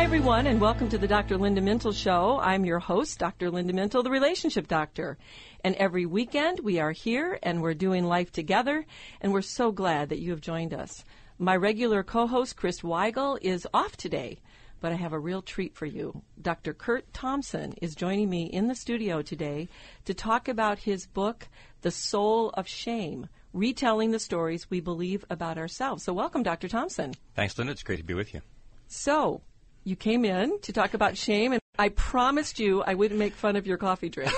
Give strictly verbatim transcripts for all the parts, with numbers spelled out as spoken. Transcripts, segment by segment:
everyone, and welcome to the Doctor Linda Mintle Show. I'm your host, Doctor Linda Mintle, the Relationship Doctor. And every weekend we are here and we're doing life together, and we're so glad that you have joined us. My regular co-host, Chris Weigel, is off today, but I have a real treat for you. Doctor Curt Thompson is joining me in the studio today to talk about his book, The Soul of Shame, Retelling the Stories We Believe About Ourselves. So welcome, Doctor Thompson. Thanks, Linda. It's great to be with you. So, you came in to talk about shame, and I promised you I wouldn't make fun of your coffee drink.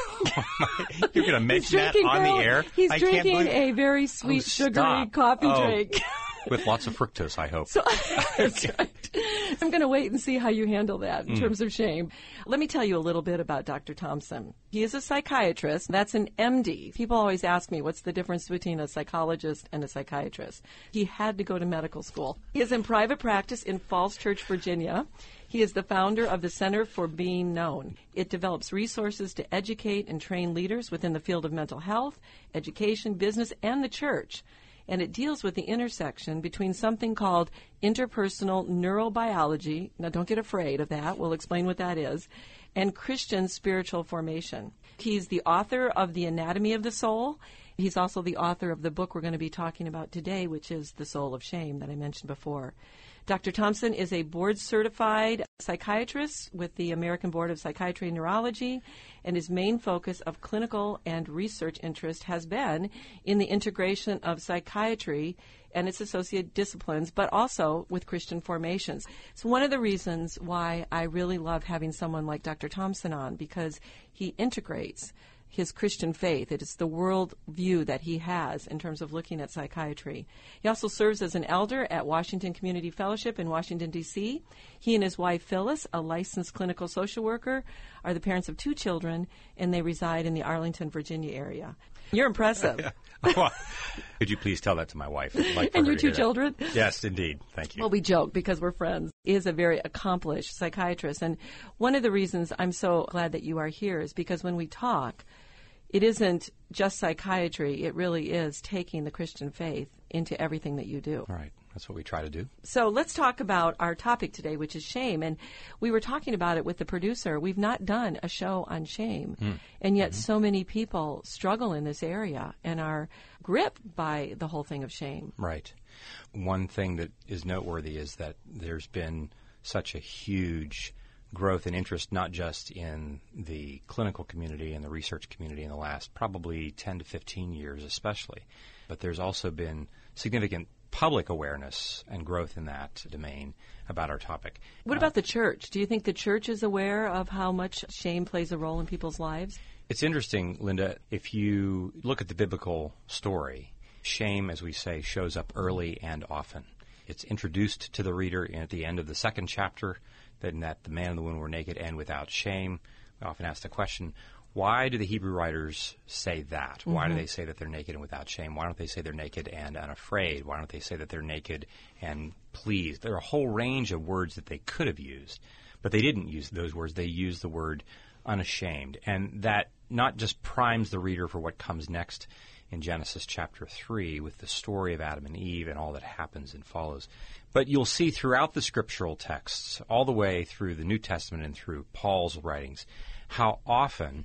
You're going to mention that on no, the air? He's I drinking can't a very sweet, oh, sugary stop. coffee oh. drink. With lots of fructose, I hope. So, that's right. I'm going to wait and see how you handle that in mm. terms of shame. Let me tell you a little bit about Doctor Thompson. He is a psychiatrist. That's an M D. People always ask me, what's the difference between a psychologist and a psychiatrist? He had to go to medical school. He is in private practice in Falls Church, Virginia. He is the founder of the Center for Being Known. It develops resources to educate and train leaders within the field of mental health, education, business, and the church. And it deals with the intersection between something called interpersonal neurobiology. Now, don't get afraid of that. We'll explain what that is. And Christian spiritual formation. He's the author of The Anatomy of the Soul. He's also the author of the book we're going to be talking about today, which is The Soul of Shame that I mentioned before. Doctor Thompson is a board-certified psychiatrist with the American Board of Psychiatry and Neurology, and his main focus of clinical and research interest has been in the integration of psychiatry and its associated disciplines, but also with Christian formations. It's one of the reasons why I really love having someone like Doctor Thompson on, because he integrates his Christian faith. It is the world view that he has in terms of looking at psychiatry. He also serves as an elder at Washington Community Fellowship in Washington, D C He and his wife, Phyllis, a licensed clinical social worker, are the parents of two children, and they reside in the Arlington, Virginia area. You're impressive. Could you please tell that to my wife? I'd like for And her your to two hear that. children? Yes, indeed. Thank you. Well, we joke because we're friends. He is a very accomplished psychiatrist. And one of the reasons I'm so glad that you are here is because when we talk, it isn't just psychiatry. It really is taking the Christian faith into everything that you do. All right. That's what we try to do. So let's talk about our topic today, which is shame. And we were talking about it with the producer. We've not done a show on shame. Mm. And yet mm-hmm. so many people struggle in this area and are gripped by the whole thing of shame. Right. One thing that is noteworthy is that there's been such a huge growth and interest, not just in the clinical community and the research community in the last probably ten to fifteen years especially, but there's also been significant public awareness and growth in that domain about our topic. What uh, about the church? Do you think the church is aware of how much shame plays a role in people's lives? It's interesting, Linda, if you look at the biblical story, shame, as we say, shows up early and often. It's introduced to the reader at the end of the second chapter, that, that the man and the woman were naked and without shame. We often ask the question, why do the Hebrew writers say that? Mm-hmm. Why do they say that they're naked and without shame? Why don't they say they're naked and unafraid? Why don't they say that they're naked and pleased? There are a whole range of words that they could have used, but they didn't use those words. They used the word unashamed. And that not just primes the reader for what comes next in Genesis chapter three with the story of Adam and Eve and all that happens and follows. But you'll see throughout the scriptural texts, all the way through the New Testament and through Paul's writings, how often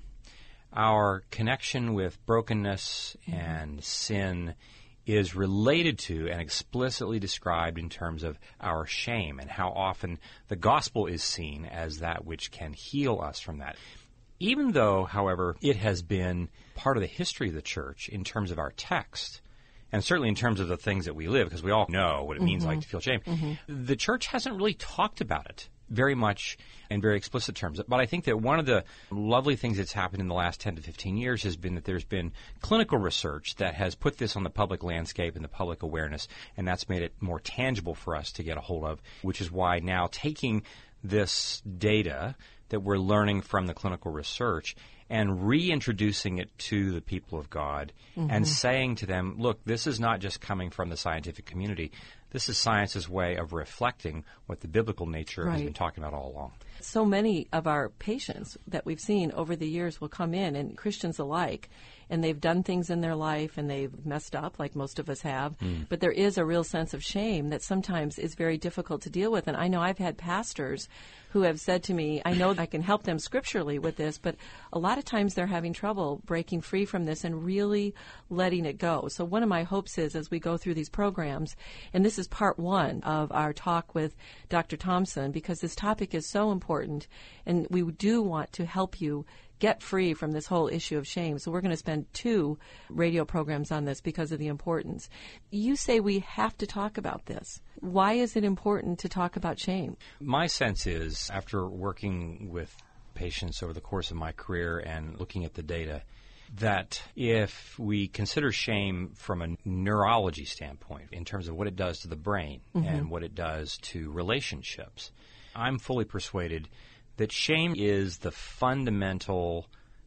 our connection with brokenness mm-hmm. and sin is related to and explicitly described in terms of our shame, and how often the gospel is seen as that which can heal us from that. Even though, however, it has been part of the history of the church in terms of our text, and certainly in terms of the things that we live, because we all know what it means mm-hmm. like to feel shame, mm-hmm. the church hasn't really talked about it very much in very explicit terms. But I think that one of the lovely things that's happened in the last ten to fifteen years has been that there's been clinical research that has put this on the public landscape and the public awareness, and that's made it more tangible for us to get a hold of, which is why now taking this data that we're learning from the clinical research and reintroducing it to the people of God mm-hmm. and saying to them, look, this is not just coming from the scientific community. This is science's way of reflecting what the biblical nature Right. has been talking about all along. So many of our patients that we've seen over the years will come in, and Christians alike, and they've done things in their life and they've messed up like most of us have. Mm. But there is a real sense of shame that sometimes is very difficult to deal with. And I know I've had pastors who have said to me, I know I can help them scripturally with this, but a lot of times they're having trouble breaking free from this and really letting it go. So one of my hopes is as we go through these programs, and this is part one of our talk with Doctor Thompson, because this topic is so important, and we do want to help you get free from this whole issue of shame. So we're going to spend two radio programs on this because of the importance. You say we have to talk about this. Why is it important to talk about shame? My sense is, after working with patients over the course of my career and looking at the data, that if we consider shame from a neurology standpoint, in terms of what it does to the brain mm-hmm. and what it does to relationships, I'm fully persuaded that shame is the fundamental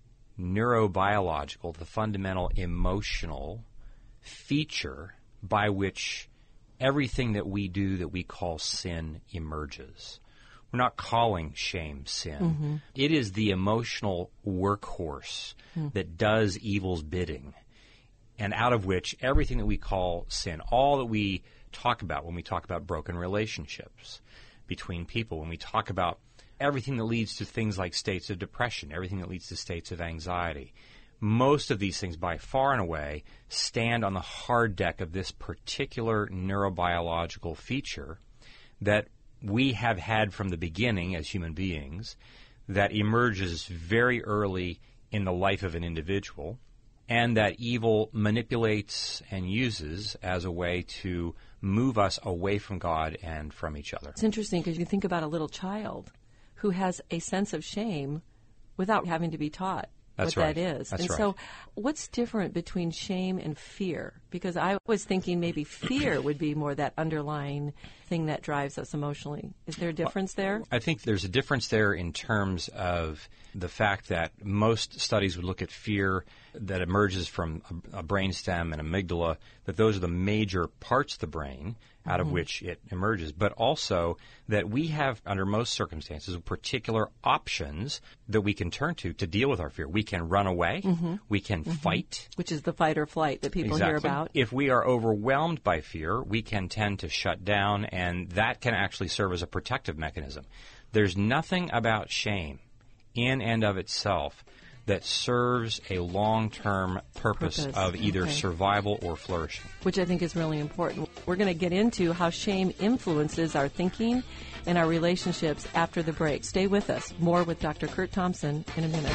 neurobiological, the fundamental emotional feature by which everything that we do that we call sin emerges. We're not calling shame sin. Mm-hmm. It is the emotional workhorse mm. that does evil's bidding, and out of which everything that we call sin, all that we talk about when we talk about broken relationships between people, when we talk about everything that leads to things like states of depression, everything that leads to states of anxiety. Most of these things, by far and away, stand on the hard deck of this particular neurobiological feature that we have had from the beginning as human beings, that emerges very early in the life of an individual, and that evil manipulates and uses as a way to move us away from God and from each other. It's interesting because you think about a little child who has a sense of shame without having to be taught That's what right. that is. That's and right. so what's different between shame and fear? Because I was thinking maybe fear would be more that underlying thing that drives us emotionally. Is there a difference there? I think there's a difference there in terms of the fact that most studies would look at fear that emerges from a, a brainstem and amygdala, that those are the major parts of the brain out of mm-hmm. which it emerges, but also that we have, under most circumstances, particular options that we can turn to to deal with our fear. We can run away. Mm-hmm. We can mm-hmm. fight. Which is the fight or flight that people exactly. hear about. If we are overwhelmed by fear, we can tend to shut down, and that can actually serve as a protective mechanism. There's nothing about shame in and of itself that serves a long-term purpose, purpose. of either okay. survival or flourishing. Which I think is really important. We're going to get into how shame influences our thinking and our relationships after the break. Stay with us. More with Doctor Kurt Thompson in a minute.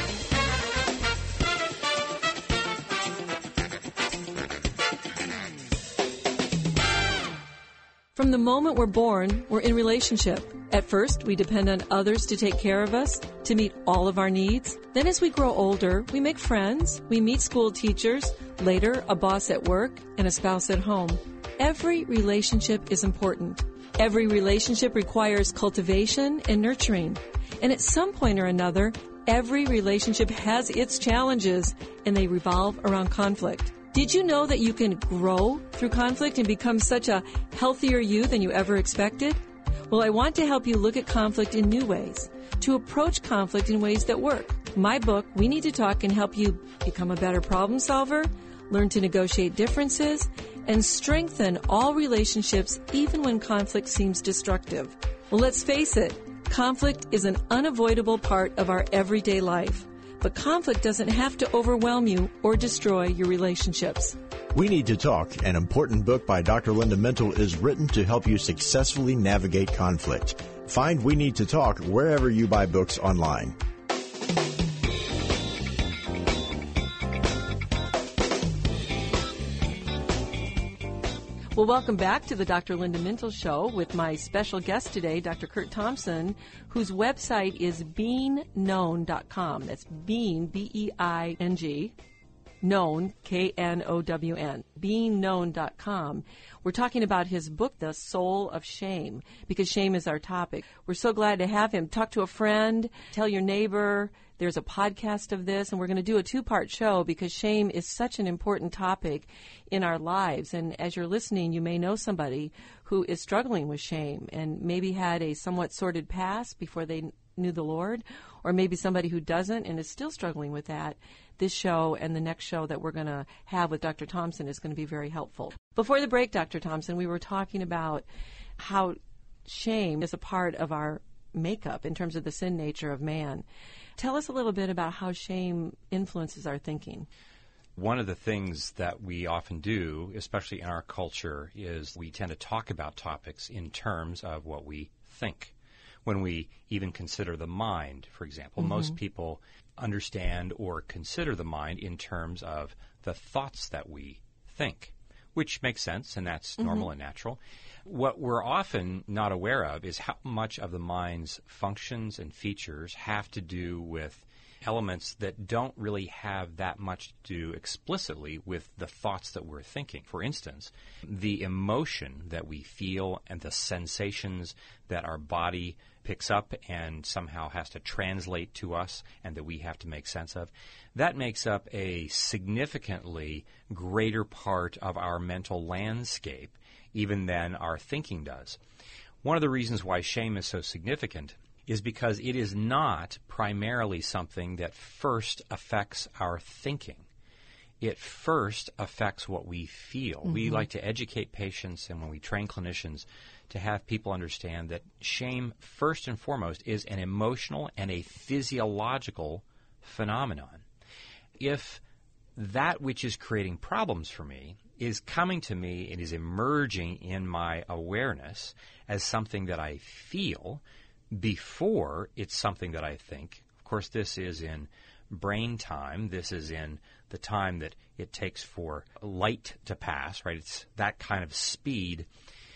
From the moment we're born, we're in relationship. At first, we depend on others to take care of us, to meet all of our needs. Then as we grow older, we make friends, we meet school teachers, later a boss at work, and a spouse at home. Every relationship is important. Every relationship requires cultivation and nurturing. And at some point or another, every relationship has its challenges, and they revolve around conflict. Did you know that you can grow through conflict and become such a healthier you than you ever expected? Well, I want to help you look at conflict in new ways, to approach conflict in ways that work. My book, We Need to Talk, can help you become a better problem solver, learn to negotiate differences, and strengthen all relationships even when conflict seems destructive. Well, let's face it, conflict is an unavoidable part of our everyday life. But conflict doesn't have to overwhelm you or destroy your relationships. We Need to Talk, an important book by Doctor Linda Mintle, is written to help you successfully navigate conflict. Find We Need to Talk wherever you buy books online. Well, welcome back to the Doctor Linda Mintle Show with my special guest today, Doctor Kurt Thompson, whose website is being known dot com. That's being, B E I N G, Known, K N O W N, being known dot com. We're talking about his book, The Soul of Shame, because shame is our topic. We're so glad to have him. Talk to a friend, tell your neighbor. There's a podcast of this, and we're going to do a two-part show because shame is such an important topic in our lives. And as you're listening, you may know somebody who is struggling with shame and maybe had a somewhat sordid past before they knew the Lord, or maybe somebody who doesn't and is still struggling with that. This show and the next show that we're going to have with Doctor Thompson is going to be very helpful. Before the break, Doctor Thompson, we were talking about how shame is a part of our makeup in terms of the sin nature of man. Tell us a little bit about how shame influences our thinking. One of the things that we often do, especially in our culture, is we tend to talk about topics in terms of what we think. When we even consider the mind, for example, mm-hmm. most people understand or consider the mind in terms of the thoughts that we think, which makes sense, and that's mm-hmm. normal and natural. What we're often not aware of is how much of the mind's functions and features have to do with elements that don't really have that much to do explicitly with the thoughts that we're thinking. For instance, the emotion that we feel and the sensations that our body picks up and somehow has to translate to us and that we have to make sense of, that makes up a significantly greater part of our mental landscape even than our thinking does. One of the reasons why shame is so significant is because it is not primarily something that first affects our thinking. It first affects what we feel. Mm-hmm. We like to educate patients, and when we train clinicians, to have people understand that shame, first and foremost, is an emotional and a physiological phenomenon. If that which is creating problems for me is coming to me and is emerging in my awareness as something that I feel before it's something that I think. Of course, this is in brain time. This is in the time that it takes for light to pass, right? It's that kind of speed.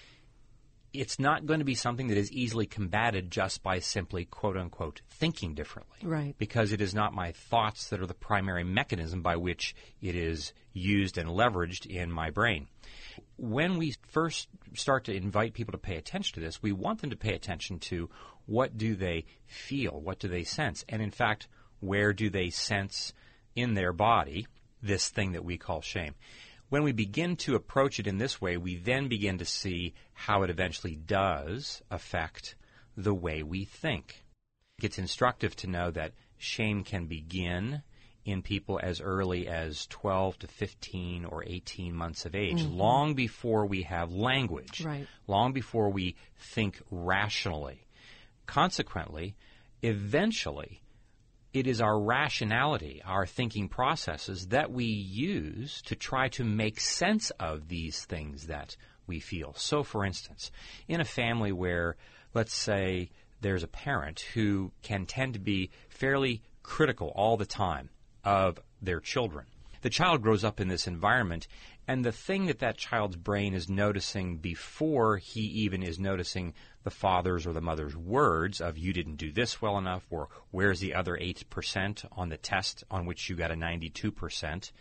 It's not going to be something that is easily combated just by simply, quote-unquote, thinking differently. Right. Because it is not my thoughts that are the primary mechanism by which it is used and leveraged in my brain. When we first start to invite people to pay attention to this, we want them to pay attention to what do they feel, what do they sense, and in fact, where do they sense in their body this thing that we call shame. When we begin to approach it in this way, we then begin to see how it eventually does affect the way we think. It's instructive to know that shame can begin in people as early as twelve to fifteen or eighteen months of age, mm-hmm. long before we have language, right. long before we think rationally. Consequently, eventually, it is our rationality, our thinking processes that we use to try to make sense of these things that we feel. So, for instance, in a family where, let's say, there's a parent who can tend to be fairly critical all the time of their children. The child grows up in this environment, and the thing that that child's brain is noticing before he even is noticing the father's or the mother's words of you didn't do this well enough, or where's the other eight percent on the test on which you got a ninety-two percent,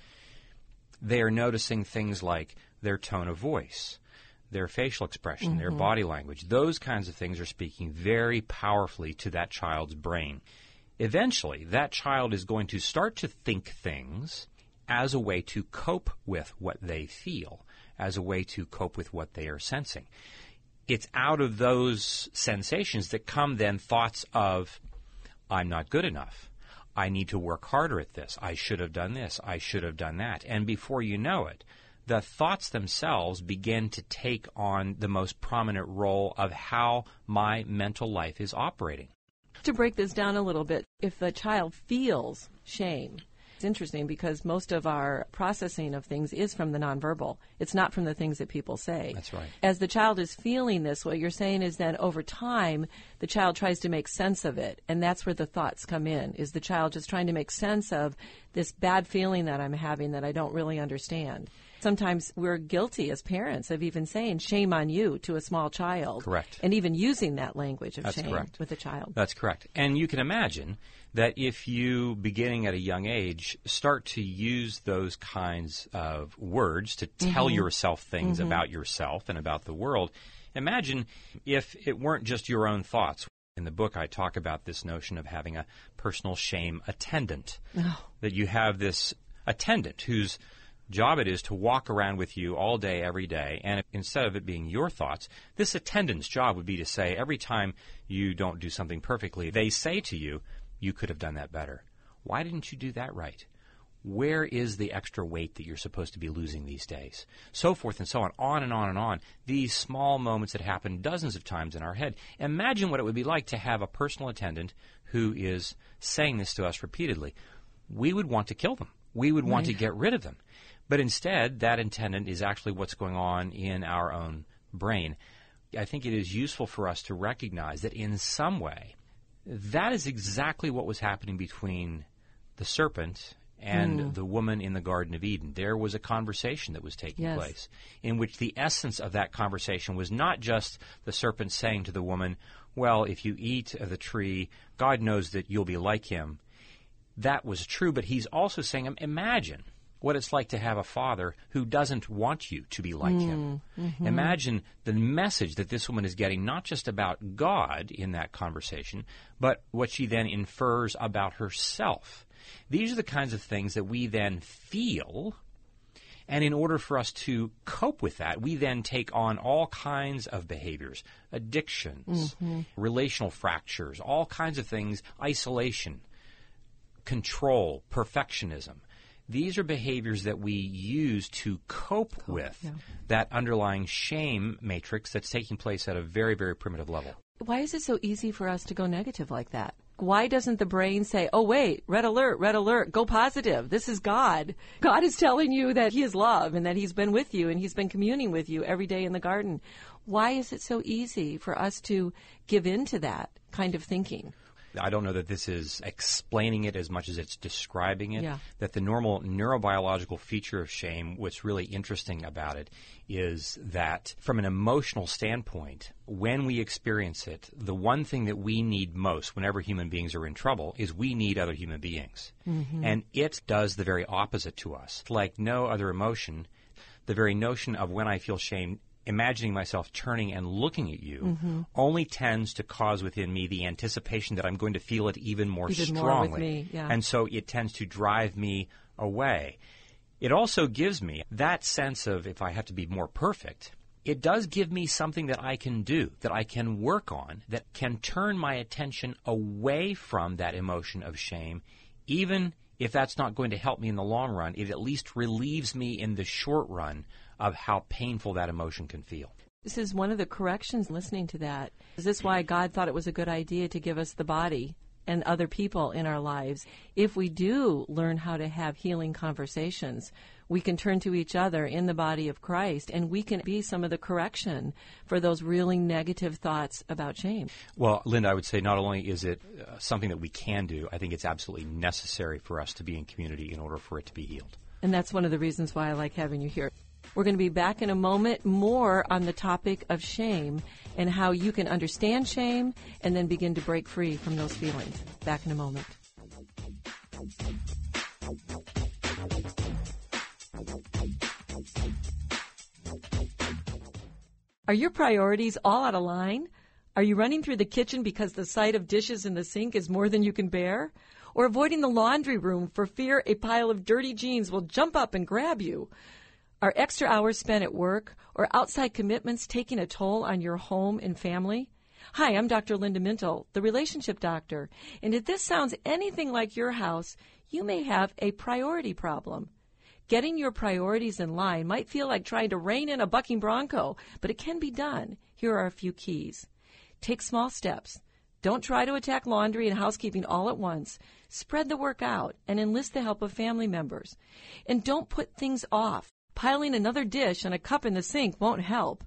they are noticing things like their tone of voice, their facial expression, mm-hmm. their body language. Those kinds of things are speaking very powerfully to that child's brain. Eventually, that child is going to start to think things as a way to cope with what they feel, as a way to cope with what they are sensing. It's out of those sensations that come then thoughts of, I'm not good enough. I need to work harder at this. I should have done this. I should have done that. And before you know it, the thoughts themselves begin to take on the most prominent role of how my mental life is operating. To break this down a little bit, if the child feels shame, it's interesting because most of our processing of things is from the nonverbal. It's not from the things that people say. That's right. As the child is feeling this, what you're saying is that over time, the child tries to make sense of it. And that's where the thoughts come in, is the child just trying to make sense of this bad feeling that I'm having that I don't really understand. Sometimes we're guilty as parents of even saying shame on you to a small child. Correct. And even using that language of That's shame correct. with a child. That's correct. And you can imagine that if you, beginning at a young age, start to use those kinds of words to tell mm-hmm. yourself things mm-hmm. about yourself and about the world, imagine if it weren't just your own thoughts. In the book, I talk about this notion of having a personal shame attendant, oh. that you have this attendant whose job it is to walk around with you all day, every day, and instead of it being your thoughts, this attendant's job would be to say, every time you don't do something perfectly, they say to you, you could have done that better. Why didn't you do that right? Where is the extra weight that you're supposed to be losing these days? So forth and so on, on and on and on. These small moments that happen dozens of times in our head. Imagine what it would be like to have a personal attendant who is saying this to us repeatedly. We would want to kill them. We would want right. to get rid of them. But instead, that attendant is actually what's going on in our own brain. I think it is useful for us to recognize that in some way, that is exactly what was happening between the serpent and mm. the woman in the Garden of Eden. There was a conversation that was taking yes. place in which the essence of that conversation was not just the serpent saying to the woman, well, if you eat of the tree, God knows that you'll be like him. That was true, but he's also saying, imagine what it's like to have a father who doesn't want you to be like mm, him. Mm-hmm. Imagine the message that this woman is getting, not just about God in that conversation, but what she then infers about herself. These are the kinds of things that we then feel, and in order for us to cope with that, we then take on all kinds of behaviors, addictions, mm-hmm. relational fractures, all kinds of things, isolation, control, perfectionism. These are behaviors that we use to cope oh, with yeah. that underlying shame matrix that's taking place at a very, very primitive level. Why is it so easy for us to go negative like that? Why doesn't the brain say, oh, wait, red alert, red alert, go positive. This is God. God is telling you that he is love and that he's been with you and he's been communing with you every day in the garden. Why is it so easy for us to give in to that kind of thinking? I don't know that this is explaining it as much as it's describing it, yeah. that the normal neurobiological feature of shame, what's really interesting about it is that from an emotional standpoint, when we experience it, the one thing that we need most whenever human beings are in trouble is we need other human beings. Mm-hmm. And it does the very opposite to us. Like no other emotion, the very notion of when I feel shame, imagining myself turning and looking at you mm-hmm. only tends to cause within me the anticipation that I'm going to feel it even more even strongly. More with me, yeah. And so it tends to drive me away. It also gives me that sense of, if I have to be more perfect, it does give me something that I can do, that I can work on, that can turn my attention away from that emotion of shame. Even if that's not going to help me in the long run, it at least relieves me in the short run of how painful that emotion can feel. This is one of the corrections listening to that. Is this why God thought it was a good idea to give us the body and other people in our lives? If we do learn how to have healing conversations, we can turn to each other in the body of Christ, and we can be some of the correction for those really negative thoughts about shame. Well, Linda, I would say not only is it uh, something that we can do, I think it's absolutely necessary for us to be in community in order for it to be healed. And that's one of the reasons why I like having you here. We're going to be back in a moment more on the topic of shame and how you can understand shame and then begin to break free from those feelings. Back in a moment. Are your priorities all out of line? Are you running through the kitchen because the sight of dishes in the sink is more than you can bear? Or avoiding the laundry room for fear a pile of dirty jeans will jump up and grab you? Are extra hours spent at work or outside commitments taking a toll on your home and family? Hi, I'm Doctor Linda Mintle, the relationship doctor, and if this sounds anything like your house, you may have a priority problem. Getting your priorities in line might feel like trying to rein in a bucking bronco, but it can be done. Here are a few keys. Take small steps. Don't try to attack laundry and housekeeping all at once. Spread the work out and enlist the help of family members. And don't put things off. Piling another dish and a cup in the sink won't help.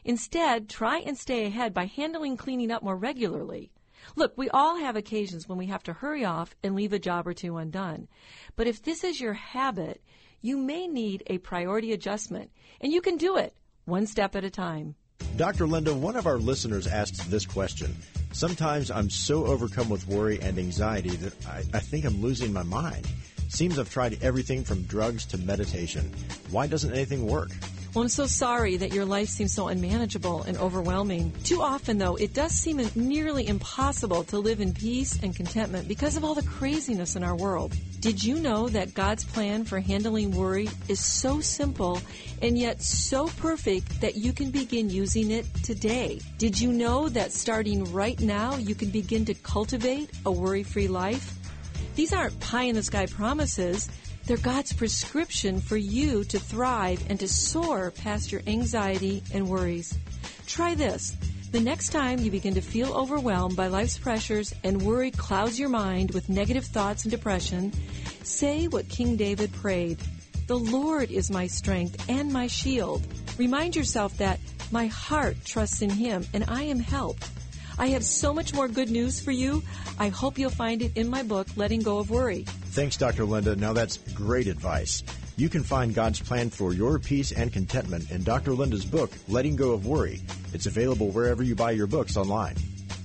Instead, try and stay ahead by handling cleaning up more regularly. Look, we all have occasions when we have to hurry off and leave a job or two undone. But if this is your habit, you may need a priority adjustment, and you can do it one step at a time. Doctor Linda, one of our listeners asked this question. Sometimes I'm so overcome with worry and anxiety that I, I think I'm losing my mind. Seems I've tried everything from drugs to meditation. Why doesn't anything work? Well, I'm so sorry that your life seems so unmanageable and overwhelming. Too often, though, it does seem nearly impossible to live in peace and contentment because of all the craziness in our world. Did you know that God's plan for handling worry is so simple and yet so perfect that you can begin using it today? Did you know that starting right now, you can begin to cultivate a worry-free life? These aren't pie-in-the-sky promises. They're God's prescription for you to thrive and to soar past your anxiety and worries. Try this. The next time you begin to feel overwhelmed by life's pressures and worry clouds your mind with negative thoughts and depression, say what King David prayed. The Lord is my strength and my shield. Remind yourself that my heart trusts in Him and I am helped. I have so much more good news for you. I hope you'll find it in my book, Letting Go of Worry. Thanks, Doctor Linda. Now that's great advice. You can find God's plan for your peace and contentment in Doctor Linda's book, Letting Go of Worry. It's available wherever you buy your books online.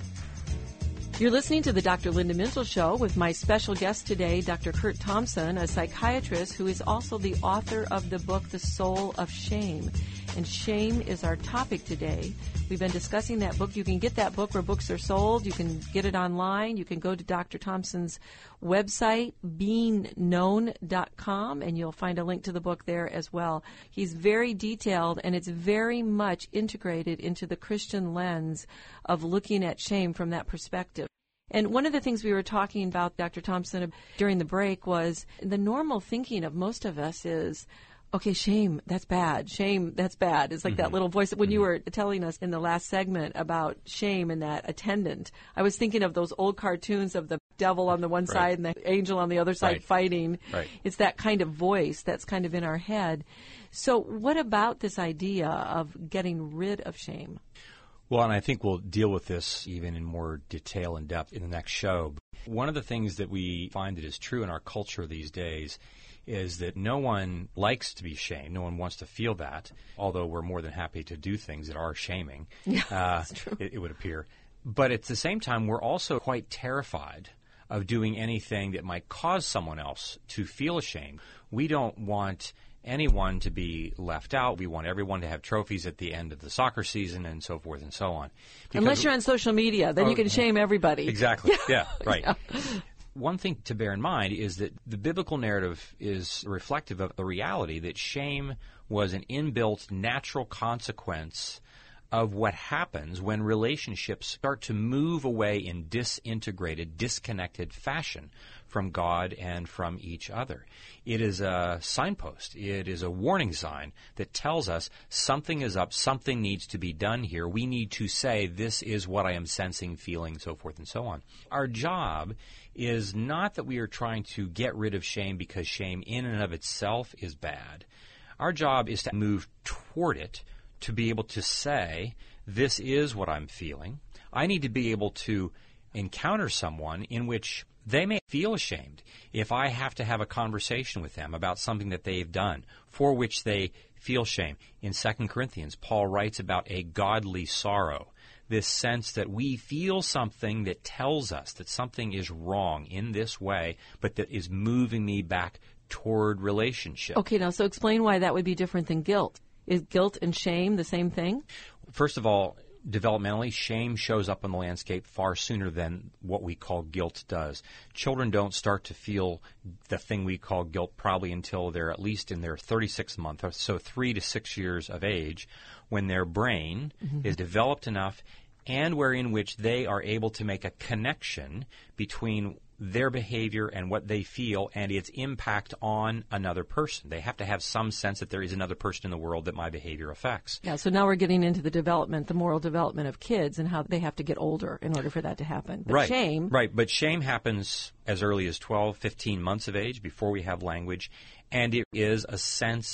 You're listening to the Doctor Linda Mintle Show with my special guest today, Doctor Curt Thompson, a psychiatrist who is also the author of the book, The Soul of Shame. And shame is our topic today. We've been discussing that book. You can get that book where books are sold. You can get it online. You can go to Doctor Thompson's website, being known dot com, and you'll find a link to the book there as well. He's very detailed, and it's very much integrated into the Christian lens of looking at shame from that perspective. And one of the things we were talking about, Doctor Thompson, during the break was the normal thinking of most of us is, okay, shame, that's bad. Shame, that's bad. It's like mm-hmm. that little voice. When mm-hmm. you were telling us in the last segment about shame and that attendant, I was thinking of those old cartoons of the devil on the one right. side and the angel on the other side right. fighting. Right. It's that kind of voice that's kind of in our head. So what about this idea of getting rid of shame? Well, and I think we'll deal with this even in more detail and depth in the next show. One of the things that we find that is true in our culture these days is that no one likes to be shamed. No one wants to feel that, although we're more than happy to do things that are shaming, yeah, uh, that's true. It, it would appear. But at the same time, we're also quite terrified of doing anything that might cause someone else to feel ashamed. We don't want anyone to be left out. We want everyone to have trophies at the end of the soccer season and so forth and so on. Because Unless you're on social media, then oh, you can shame everybody. Exactly. Yeah, right. Yeah. One thing to bear in mind is that the biblical narrative is reflective of the reality that shame was an inbuilt natural consequence of what happens when relationships start to move away in disintegrated, disconnected fashion from God and from each other. It is a signpost. It is a warning sign that tells us something is up, something needs to be done here. We need to say, this is what I am sensing, feeling, so forth and so on. Our job is not that we are trying to get rid of shame because shame in and of itself is bad. Our job is to move toward it, to be able to say, this is what I'm feeling. I need to be able to encounter someone in which they may feel ashamed if I have to have a conversation with them about something that they've done for which they feel shame. In Second Corinthians, Paul writes about a godly sorrow, this sense that we feel something that tells us that something is wrong in this way, but that is moving me back toward relationship. Okay, now, so explain why that would be different than guilt. Is guilt and shame the same thing? First of all, developmentally, shame shows up in the landscape far sooner than what we call guilt does. Children don't start to feel the thing we call guilt probably until they're at least in their thirty-sixth month, so three to six years of age, when their brain mm-hmm. is developed enough and where in which they are able to make a connection between their behavior and what they feel and its impact on another person. They have to have some sense that there is another person in the world that my behavior affects. Yeah, so now we're getting into the development, the moral development of kids and how they have to get older in order for that to happen. But right. shame... Right, but shame happens as early as twelve, fifteen months of age, before we have language, and it is a sense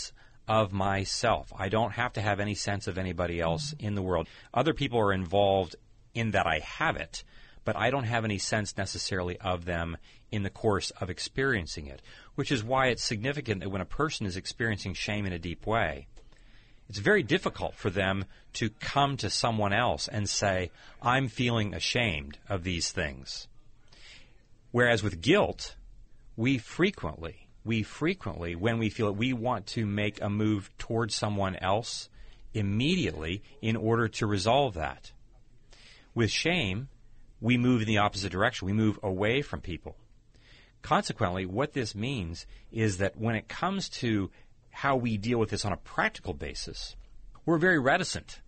of myself. I don't have to have any sense of anybody else in the world. Other people are involved in that I have it, but I don't have any sense necessarily of them in the course of experiencing it, which is why it's significant that when a person is experiencing shame in a deep way, it's very difficult for them to come to someone else and say, I'm feeling ashamed of these things. Whereas with guilt, we frequently, we frequently, when we feel it, we want to make a move towards someone else immediately in order to resolve that. With shame, we move in the opposite direction. We move away from people. Consequently, what this means is that when it comes to how we deal with this on a practical basis, we're very reticent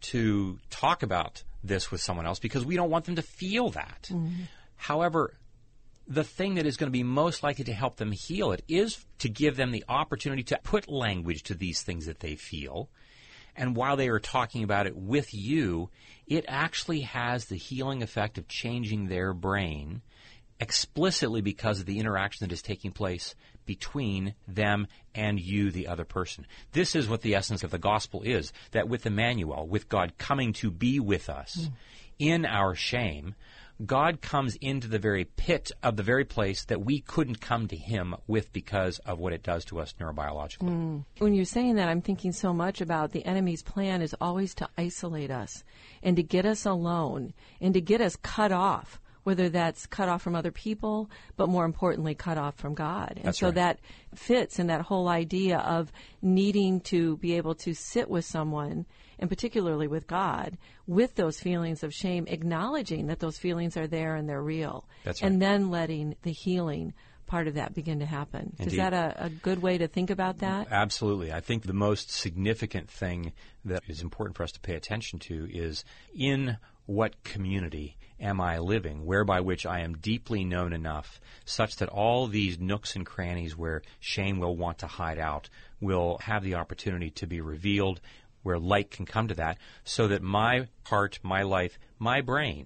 to talk about this with someone else because we don't want them to feel that. Mm-hmm. However, the thing that is going to be most likely to help them heal it is to give them the opportunity to put language to these things that they feel. And while they are talking about it with you, it actually has the healing effect of changing their brain explicitly because of the interaction that is taking place between them and you, the other person. This is what the essence of the gospel is, that with Emmanuel, with God coming to be with us mm. in our shame, God comes into the very pit of the very place that we couldn't come to him with because of what it does to us neurobiologically. Mm. When you're saying that, I'm thinking so much about the enemy's plan is always to isolate us and to get us alone and to get us cut off, whether that's cut off from other people, but more importantly, cut off from God. And that's so right. that fits in that whole idea of needing to be able to sit with someone, and particularly with God, with those feelings of shame, acknowledging that those feelings are there and they're real. That's right. And then letting the healing part of that begin to happen. Indeed. Is that a, a good way to think about that? Absolutely. I think the most significant thing that is important for us to pay attention to is in what community am I living, whereby which I am deeply known enough such that all these nooks and crannies where shame will want to hide out will have the opportunity to be revealed, where light can come to that, so that my heart, my life, my brain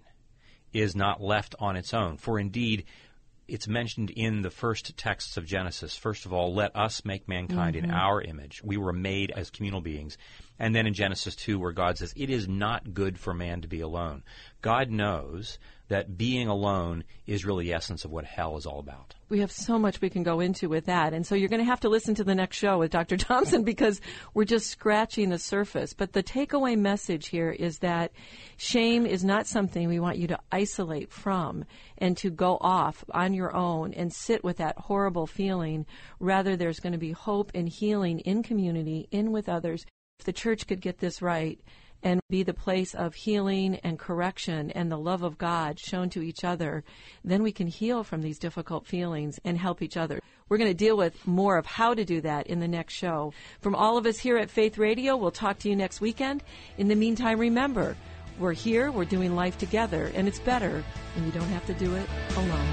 is not left on its own. For indeed, it's mentioned in the first texts of Genesis. First of all, let us make mankind mm-hmm. in our image. We were made as communal beings. And then in Genesis two, where God says, it is not good for man to be alone. God knows that being alone is really the essence of what hell is all about. We have so much we can go into with that. And so you're going to have to listen to the next show with Doctor Thompson because we're just scratching the surface. But the takeaway message here is that shame is not something we want you to isolate from and to go off on your own and sit with that horrible feeling. Rather, there's going to be hope and healing in community, in with others. If the church could get this right and be the place of healing and correction and the love of God shown to each other, then we can heal from these difficult feelings and help each other. We're going to deal with more of how to do that in the next show. From all of us here at Faith Radio, we'll talk to you next weekend. In the meantime, remember, we're here, we're doing life together, and it's better when you don't have to do it alone.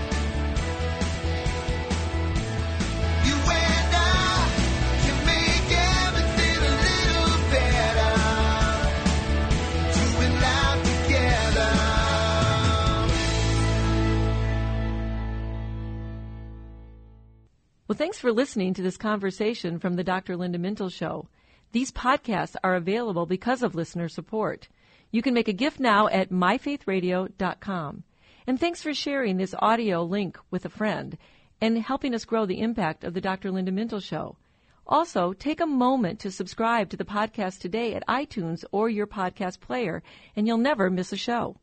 Well, thanks for listening to this conversation from the Doctor Linda Mintle Show. These podcasts are available because of listener support. You can make a gift now at my faith radio dot com. And thanks for sharing this audio link with a friend and helping us grow the impact of the Doctor Linda Mintle Show. Also, take a moment to subscribe to the podcast today at iTunes or your podcast player, and you'll never miss a show.